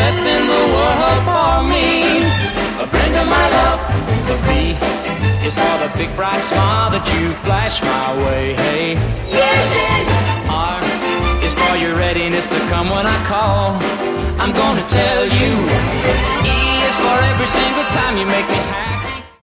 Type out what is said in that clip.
best in the world for me. Brenda, my love, the B is for the big bright smile that you flash my way. Hey, R is for your readiness to come when I call. I'm gonna tell you. E is for every single time you make me happy.